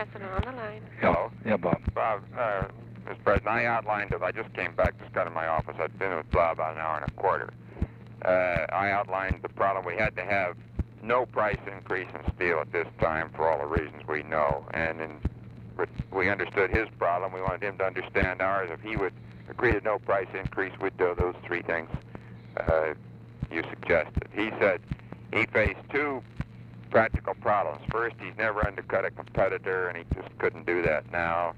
Customer on the line. Hello. Yeah, Bob. Bob, Mr. President, I outlined it. I just came back, just got in my office. I'd been with blah about an hour and a quarter. I outlined the problem. We had to have no price increase in steel at this time for all the reasons we know. And we understood his problem. We wanted him to understand ours. If he would agree to no price increase, we'd do those three things you suggested. He said he faced two practical problems. First, he's never undercut a competitor, and he just couldn't do that now,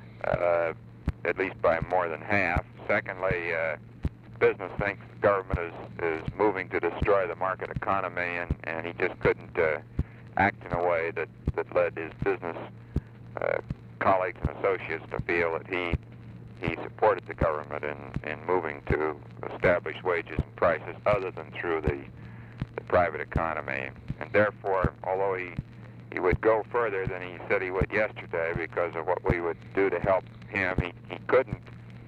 at least by more than half. Secondly, business thinks the government is moving to destroy the market economy, and he just couldn't act in a way that led his business colleagues and associates to feel that he supported the government in moving to establish wages and prices other than through the private economy. And therefore, although he would go further than he said he would yesterday because of what we would do to help him, he couldn't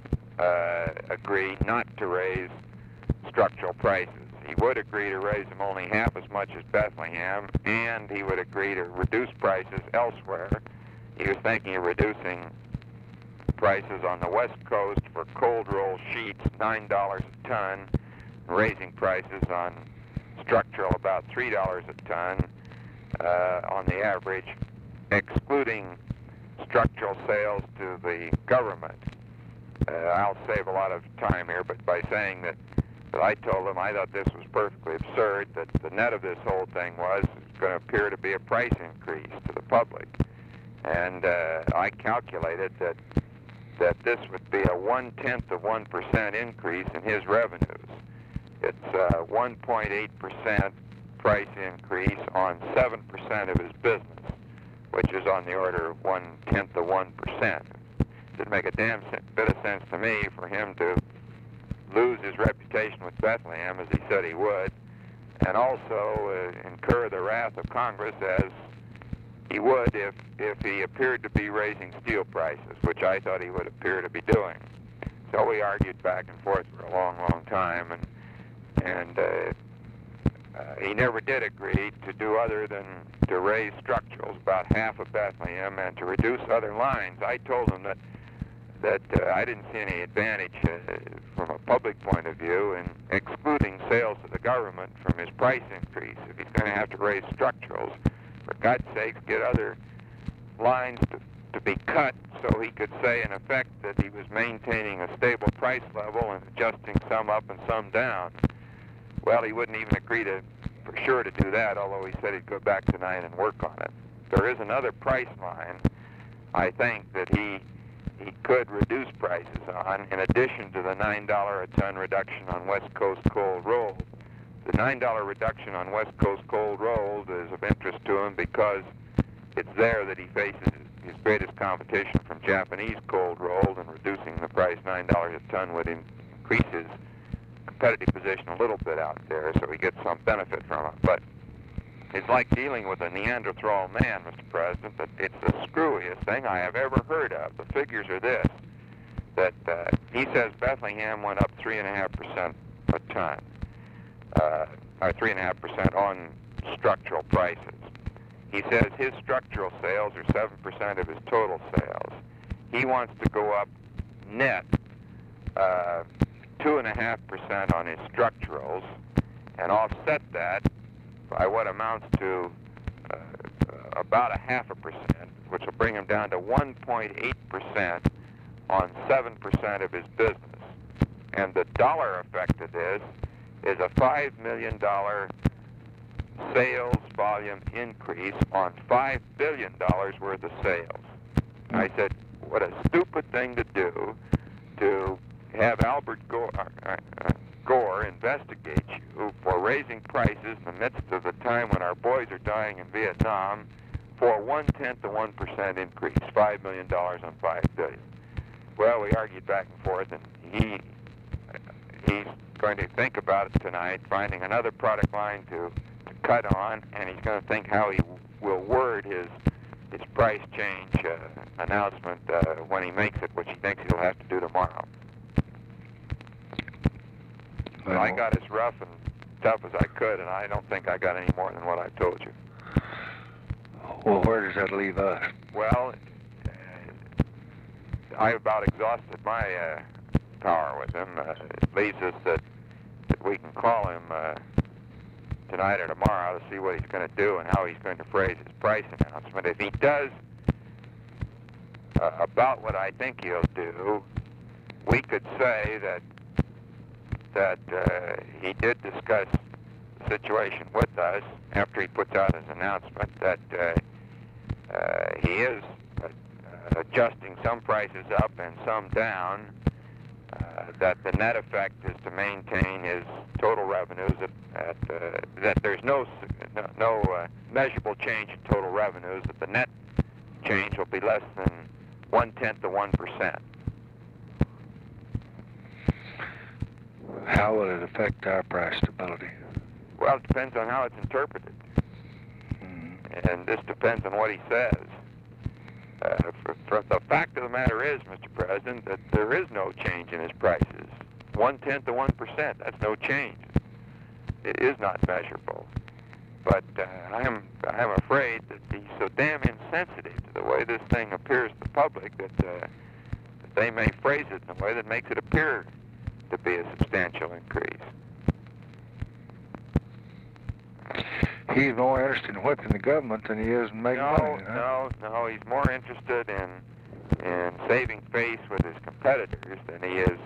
agree not to raise structural prices. He would agree to raise them only half as much as Bethlehem, and he would agree to reduce prices elsewhere. He was thinking of reducing prices on the West Coast for cold roll sheets, $9 a ton, raising prices on structural about $3 a ton on the average, excluding structural sales to the government. I'll save a lot of time here, but by saying that I told him I thought this was perfectly absurd, that the net of this whole thing was it's going to appear to be a price increase to the public. And I calculated that this would be a 0.1% increase in his revenues. It's a 1.8% price increase on 7% of his business, which is on the order of 0.1%. Didn't make a damn bit of sense to me for him to lose his reputation with Bethlehem, as he said he would, and also incur the wrath of Congress as he would if he appeared to be raising steel prices, which I thought he would appear to be doing. So we argued back and forth for a long, long time, and he never did agree to do other than to raise structurals about half of Bethlehem and to reduce other lines. I told him that I didn't see any advantage from a public point of view in excluding sales to the government from his price increase. If he's going to have to raise structurals, for God's sakes, get other lines to be cut so he could say, in effect, that he was maintaining a stable price level and adjusting some up and some down. Well, he wouldn't even agree for sure to do that, although he said he'd go back tonight and work on it. There is another price line, I think, that he could reduce prices on, in addition to the $9 a ton reduction on West Coast cold rolled. The $9 reduction on West Coast cold rolled is of interest to him because it's there that he faces his greatest competition from Japanese cold rolled, and reducing the price $9 a ton would increase his competitive position a little bit out there, so he gets some benefit from it. But it's like dealing with a Neanderthal man, Mr. President, that it's the screwiest thing I have ever heard of. The figures are this, that he says Bethlehem went up 3.5% a ton, or 3.5% on structural prices. He says his structural sales are 7% of his total sales. He wants to go up net 2.5% on his structurals and offset that by what amounts to about 0.5%, which will bring him down to 1.8% on 7% of his business. And the dollar effect of this is a $5 million sales volume increase on $5 billion worth of sales. I said, what a stupid thing to do, to have Albert Gore investigate you for raising prices in the midst of the time when our boys are dying in Vietnam for 0.1% increase, $5 million on $5 billion. Well, we argued back and forth, and he's going to think about it tonight, finding another product line to cut on, and he's going to think how he will word his price change announcement when he makes it, which he thinks he'll have to do tomorrow. Well, I got as rough and tough as I could, and I don't think I got any more than what I told you. Well, where does that leave us? Well, I about exhausted my power with him. It leaves us that we can call him tonight or tomorrow to see what he's going to do and how he's going to phrase his price announcement. If he does about what I think he'll do, we could say that he did discuss the situation with us after he puts out his announcement, that he is adjusting some prices up and some down, that the net effect is to maintain his total revenues, that there's no measurable change in total revenues, that the net change will be less than 1/10 of 1%. How will it affect our price stability? Well, it depends on how it's interpreted. And this depends on what he says. For the fact of the matter is, Mr. President, that there is no change in his prices. 1/10 of 1%, that's no change. It is not measurable. But I am afraid that he's so damn insensitive to the way this thing appears to the public that they may phrase it in a way that makes it appear to be a substantial increase. He's more interested in whipping the government than he is in making money. No. He's more interested in saving face with his competitors than he is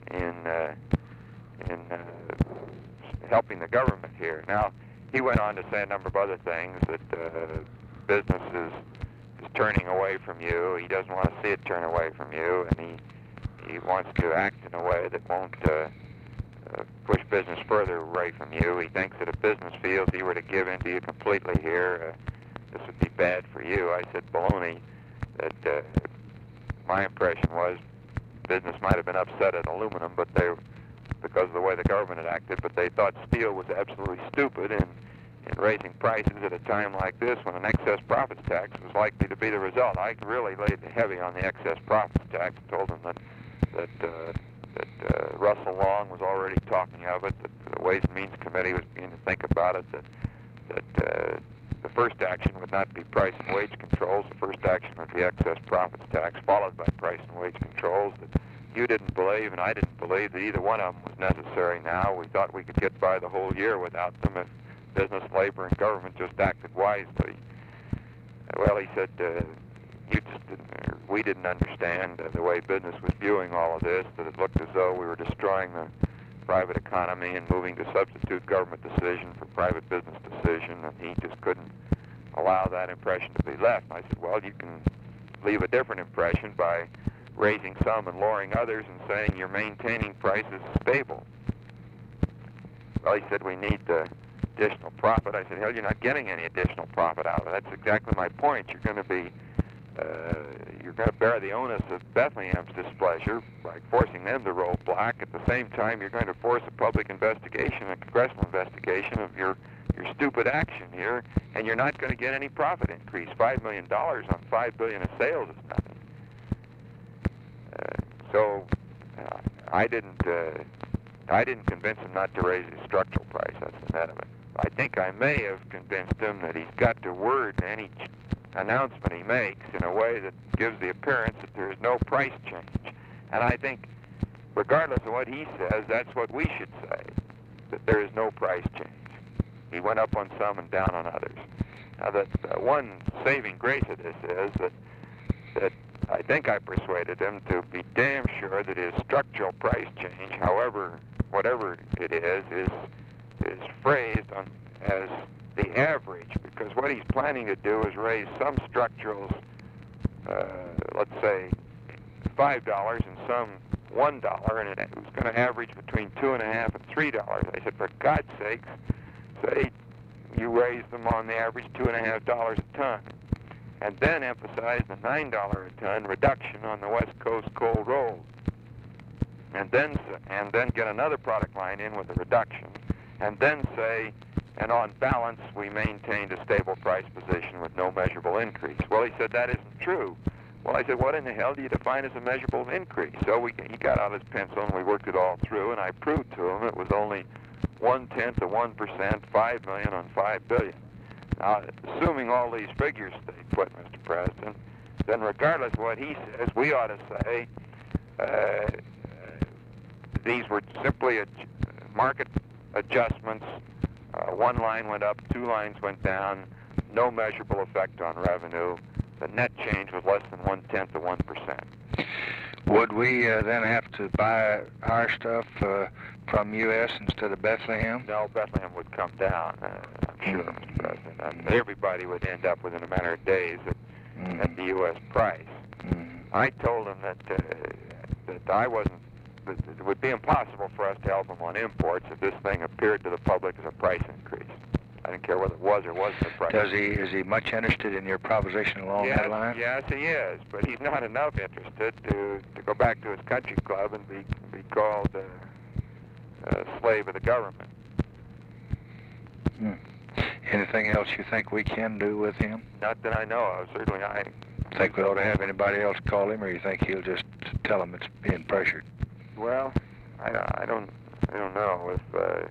in helping the government here. Now, he went on to say a number of other things, that business is turning away from you. He doesn't want to see it turn away from you, and he wants to act in a way that won't push business further away from you. He thinks that if business feels he were to give in to you completely here, this would be bad for you. I said baloney. That my impression was business might have been upset at aluminum, but because of the way the government had acted, but they thought steel was absolutely stupid in raising prices at a time like this when an excess profits tax was likely to be the result. I really laid heavy on the excess profits tax, told them that Russell Long was already talking of it, that the Ways and Means Committee was beginning to think about it, that the first action would not be price and wage controls, the first action would be excess profits tax, followed by price and wage controls, that you didn't believe and I didn't believe that either one of them was necessary now. We thought we could get by the whole year without them if business, labor, and government just acted wisely. Well, he said, we didn't understand the way business was viewing all of this, that it looked as though we were destroying the private economy and moving to substitute government decision for private business decision, and he just couldn't allow that impression to be left. And I said, well, you can leave a different impression by raising some and lowering others and saying you're maintaining prices stable. Well, he said, we need additional profit. I said, hell, you're not getting any additional profit out of it. That's exactly my point. You're going to bear the onus of Bethlehem's displeasure by forcing them to roll black. At the same time, you're going to force a public investigation, a congressional investigation of your stupid action here, and you're not going to get any profit increase. $5 million on $5 billion of sales is nothing. I didn't convince him not to raise his structural price. That's the net of it. I think I may have convinced him that he's got to word any announcement he makes in a way that gives the appearance that there is no price change. And I think, regardless of what he says, that's what we should say, that there is no price change. He went up on some and down on others. Now, that one saving grace of this is that I think I persuaded him to be damn sure that his structural price change, whatever it is phrased as the average, because what he's planning to do is raise some structurals, let's say $5 and some $1, and it was going to average between $2.50 and $3. I said, for God's sakes, say you raise them on the average $2.50 a ton, and then emphasize the $9 a ton reduction on the West Coast cold rolled, and then get another product line in with a reduction, and then say, and on balance, we maintained a stable price position with no measurable increase. Well, he said, that isn't true. Well, I said, what in the hell do you define as a measurable increase? So he got out his pencil and we worked it all through, and I proved to him it was only 1/10 of 1%, $5 million on $5 billion. Now, assuming all these figures stay put, Mr. President, then regardless of what he says, we ought to say these were simply market adjustments. One line went up, two lines went down, no measurable effect on revenue. The net change was less than 1/10 of 1%. Would we then have to buy our stuff from U.S. instead of Bethlehem? No, Bethlehem would come down, I'm sure, Mr. President. And everybody would end up within a matter of days at the U.S. price. I told him that I wasn't. That it would be impossible for us to help him on imports if this thing appeared to the public as a price increase. I didn't care whether it was or wasn't a price. Is he much interested in your proposition along that line? Yes, he is, but he's not enough interested to go back to his country club and be called a slave of the government. Anything else you think we can do with him? Not that I know of. Certainly I... Think we ought to have anybody else call him, or you think he'll just tell him it's being pressured? Well, I don't know if...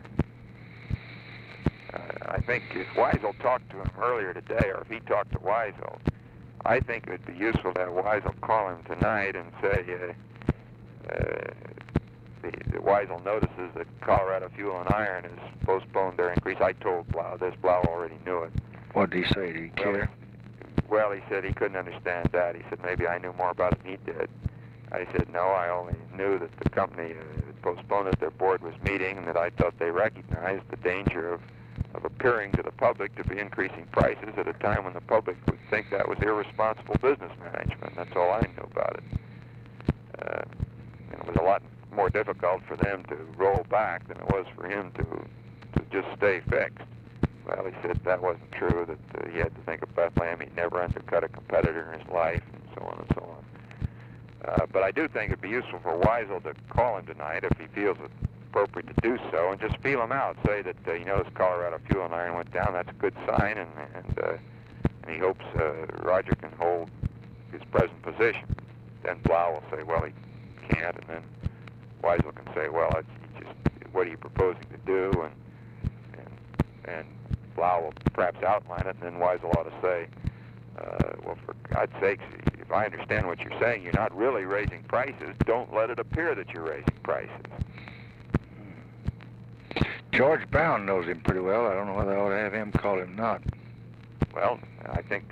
I think if Weisel talked to him earlier today, or if he talked to Weisel, I think it would be useful to have Weisel call him tonight and say the Weisel notices that Colorado Fuel and Iron has postponed their increase. I told Blau this. Blau already knew it. What did he say? Did he care? Well, he said he couldn't understand that. He said maybe I knew more about it than he did. I said, no, I only knew that the company had postponed it, their board was meeting, and that I thought they recognized the danger of appearing to the public to be increasing prices at a time when the public would think that was irresponsible business management. That's all I knew about it. And it was a lot more difficult for them to roll back than it was for him to just stay fixed. Well, he said that wasn't true, that he had to think of Bethlehem. He'd never undercut a competitor in his life, and so on and so on. But I do think it'd be useful for Weisel to call him tonight if he feels it appropriate to do so, and just feel him out. Say that he knows Colorado Fuel and Iron went down. That's a good sign, and he hopes Roger can hold his present position. Then Blau will say, well, he can't, and then Weisel can say, well, what are you proposing to do? And Blau will perhaps outline it, and then Weisel ought to say, well, for God's sakes, if I understand what you're saying, you're not really raising prices. Don't let it appear that you're raising prices. George Brown knows him pretty well. I don't know whether I ought to have him call him not. Well, I think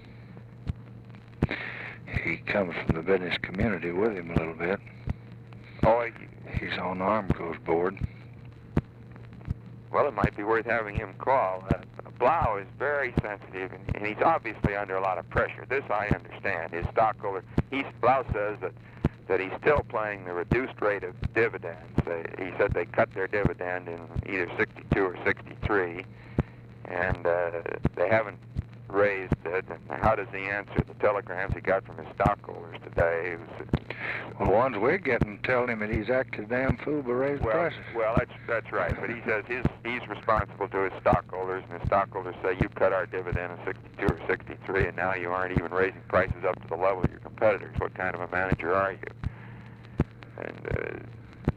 he comes from the business community with him a little bit. Oh, he's on the Armco's board. Well, it might be worth having him call. Blau is very sensitive, and he's obviously under a lot of pressure. This I understand. His stockholder, Blau says that he's still paying the reduced rate of dividends. He said they cut their dividend in either 62 or 63, and they haven't raised it. And how does he answer the telegrams he got from his stockholders today? Well, the ones we're getting telling him that he's acted damn fool by raising prices. Well, that's right. But he says he's responsible to his stockholders, and his stockholders say, you cut our dividend in 62 or 63, and now you aren't even raising prices up to the level of your competitors. What kind of a manager are you? And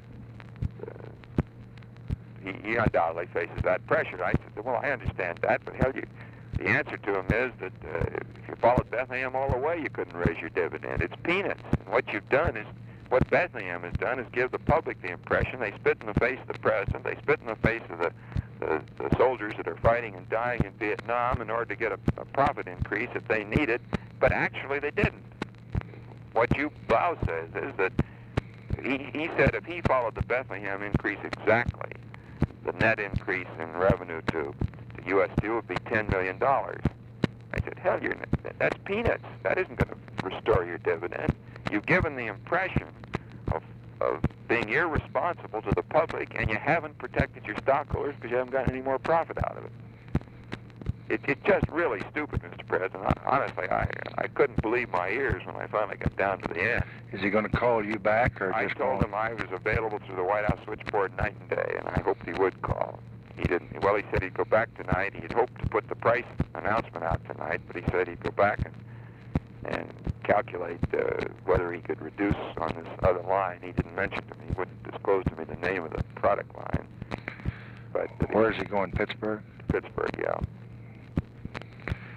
he undoubtedly faces that pressure. I said, well, I understand that, but hell, the answer to him is that if you followed Bethlehem all the way, you couldn't raise your dividend. It's peanuts. And what you've done is, what Bethlehem has done is give the public the impression they spit in the face of the president, they spit in the face of the soldiers that are fighting and dying in Vietnam in order to get a profit increase if they need it, but actually they didn't. What Blau says is that he said if he followed the Bethlehem increase exactly, the net increase in revenue to U.S. Steel would be $10 million. I said, hell, that's peanuts. That isn't going to restore your dividend. You've given the impression of being irresponsible to the public, and you haven't protected your stockholders because you haven't gotten any more profit out of it. It's just really stupid, Mr. President. Honestly, I couldn't believe my ears when I finally got down to the end. Is he going to call you back, or I just told him I was available through the White House switchboard night and day, and I hoped he would call. He didn't. Well, he said he'd go back tonight. He'd hoped to put the price announcement out tonight, but he said he'd go back and calculate whether he could reduce on this other line. He didn't mention to me. He wouldn't disclose to me the name of the product line. But where is he going? Pittsburgh? Pittsburgh, yeah.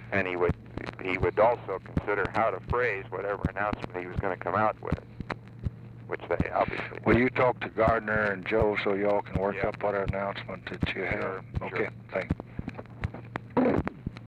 and he would also consider how to phrase whatever announcement he was going to come out with, which they obviously Will did. you talk to Gardner and Joe so y'all can work Yeah. up what announcement that you have? Sure, Okay, sure. thanks.